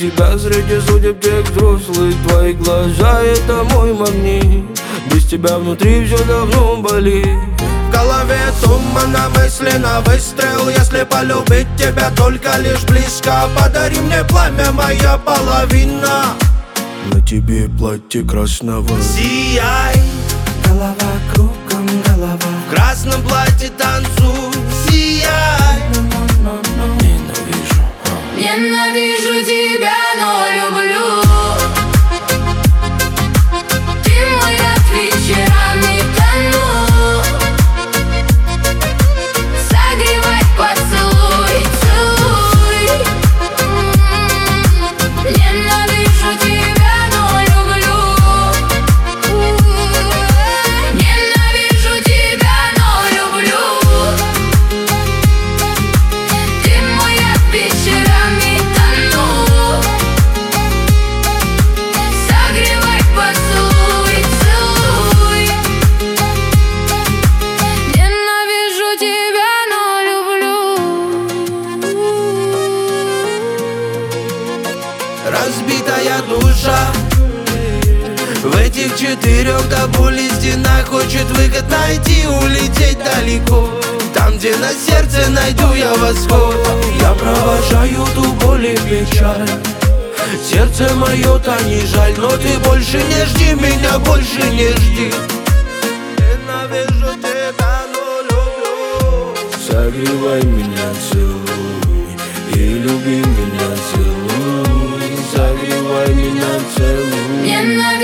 тебя среди судеб тех взрослых. Твои глаза — это мой магнит. Без тебя внутри все давно болит. В голове тумана мысли на выстрел. Если полюбить тебя только лишь близко, подари мне пламя, моя половина. На тебе платье красного. Сияй, Голова кругом, голова. в красном платье танцуй. Сияй. Ненавижу. Ненавижу тебя, но люблю. Ты мой рад, вечерами тону. Согревай, поцелуй, целуй. Ненавижу тебя, но люблю. Ненавижу тебя, но люблю. Ты мой рад, вечерами тону. Согревай, поцелуй, целуй. Ненавижу тебя, но люблю. Разбитая душа в этих четырех до боли стенах хочет выход найти, улететь далеко. Там, где на сердце найду я восход. Я провожаю ту боль и печаль. Сердце мое-то не жаль, но ты больше не жди меня, больше не жди. Ненавижу тебя, но люблю. Согревай меня, целуй. И люби меня, целуй. Согревай меня, целуй. Ненавижу